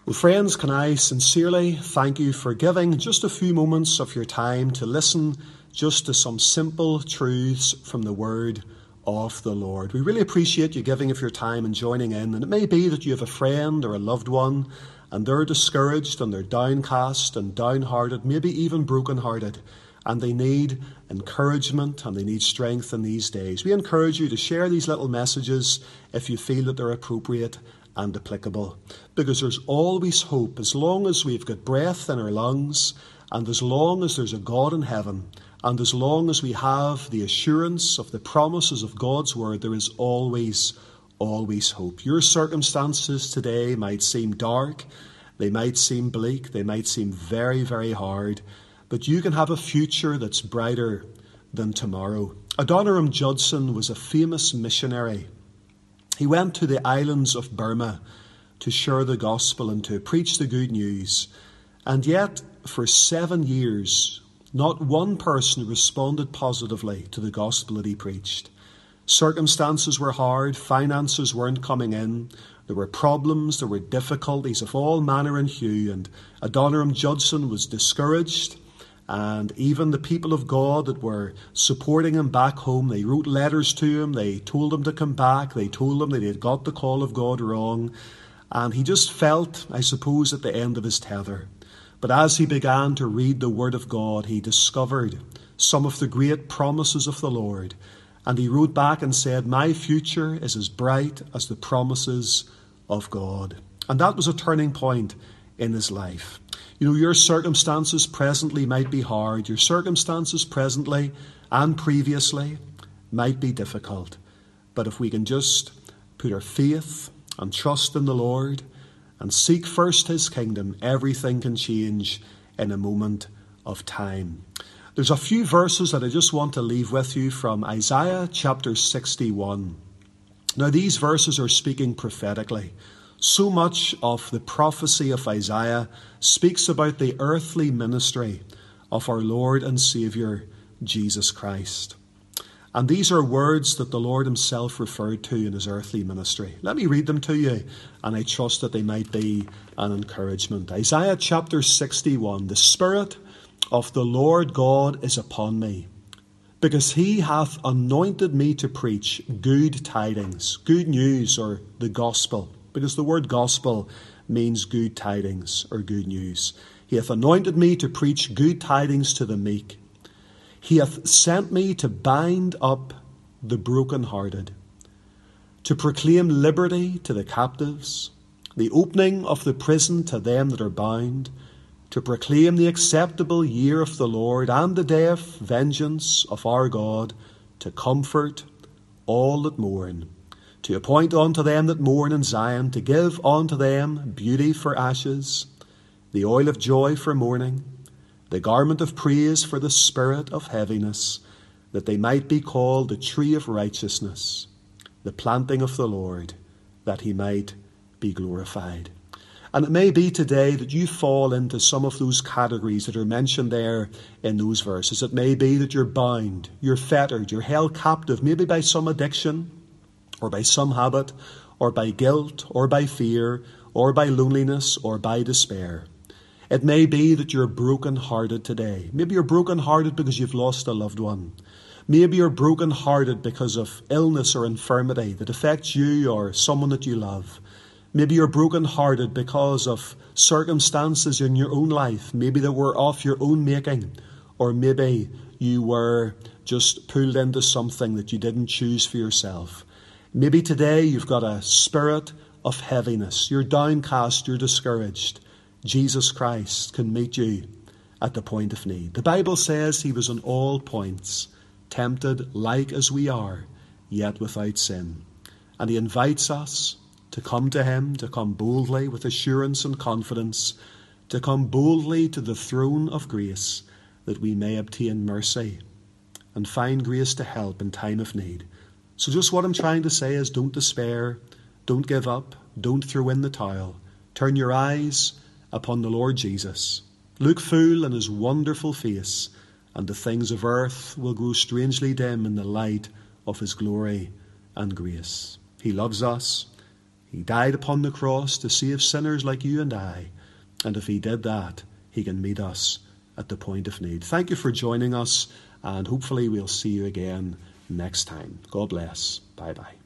Well, friends, can I sincerely thank you for giving just a few moments of your time to listen just to some simple truths from the Word of the Lord. We really appreciate you giving of your time and joining in. And it may be that you have a friend or a loved one and they're discouraged and they're downcast and downhearted, maybe even brokenhearted, and they need encouragement and they need strength in these days. We encourage you to share these little messages if you feel that they're appropriate and applicable, because there's always hope as long as we've got breath in our lungs, and as long as there's a God in heaven, and as long as we have the assurance of the promises of God's word, there is always hope. Your circumstances today might seem dark, they might seem bleak, they might seem very, very hard, but you can have a future that's brighter than tomorrow. Adoniram Judson was a famous missionary. He went to the islands of Burma to share the gospel and to preach the good news. And yet, for 7 years, not one person responded positively to the gospel that he preached. Circumstances were hard, finances weren't coming in, there were problems, there were difficulties of all manner and hue, and Adoniram Judson was discouraged. And even the people of God that were supporting him back home, they wrote letters to him, they told him to come back, they told him that he had got the call of God wrong. And he just felt, I suppose, at the end of his tether. But as he began to read the Word of God, he discovered some of the great promises of the Lord. And he wrote back and said, "My future is as bright as the promises of God." And that was a turning point in his life. You know, your circumstances presently might be hard. Your circumstances presently and previously might be difficult. But if we can just put our faith and trust in the Lord and seek first his kingdom, everything can change in a moment of time. There's a few verses that I just want to leave with you from Isaiah chapter 61. Now, these verses are speaking prophetically. So much of the prophecy of Isaiah speaks about the earthly ministry of our Lord and Saviour, Jesus Christ. And these are words that the Lord himself referred to in his earthly ministry. Let me read them to you, and I trust that they might be an encouragement. Isaiah chapter 61, "The Spirit of the Lord God is upon me, because he hath anointed me to preach good tidings," good news, or the gospel, because the word gospel means good tidings or good news. "He hath anointed me to preach good tidings to the meek. He hath sent me to bind up the brokenhearted, to proclaim liberty to the captives, the opening of the prison to them that are bound, to proclaim the acceptable year of the Lord and the day of vengeance of our God, to comfort all that mourn, to appoint unto them that mourn in Zion, to give unto them beauty for ashes, the oil of joy for mourning, the garment of praise for the spirit of heaviness, that they might be called the tree of righteousness, the planting of the Lord, that he might be glorified. And it may be today that you fall into some of those categories that are mentioned there in those verses. It may be that you're bound, you're fettered, you're held captive, maybe by some addiction, or by some habit, or by guilt, or by fear, or by loneliness, or by despair. It may be that you're broken-hearted today. Maybe you're broken-hearted because you've lost a loved one. Maybe you're broken-hearted because of illness or infirmity that affects you or someone that you love. Maybe you're broken-hearted because of circumstances in your own life, maybe that were of your own making, or maybe you were just pulled into something that you didn't choose for yourself. Maybe today you've got a spirit of heaviness. You're downcast, you're discouraged. Jesus Christ can meet you at the point of need. The Bible says he was on all points tempted like as we are, yet without sin. And he invites us to come to him, to come boldly with assurance and confidence, to come boldly to the throne of grace, that we may obtain mercy and find grace to help in time of need. So just what I'm trying to say is, don't despair, don't give up, don't throw in the towel. Turn your eyes upon the Lord Jesus. Look full in his wonderful face, and the things of earth will grow strangely dim in the light of his glory and grace. He loves us. He died upon the cross to save sinners like you and I. And if he did that, he can meet us at the point of need. Thank you for joining us, and hopefully we'll see you again next time. God bless. Bye-bye.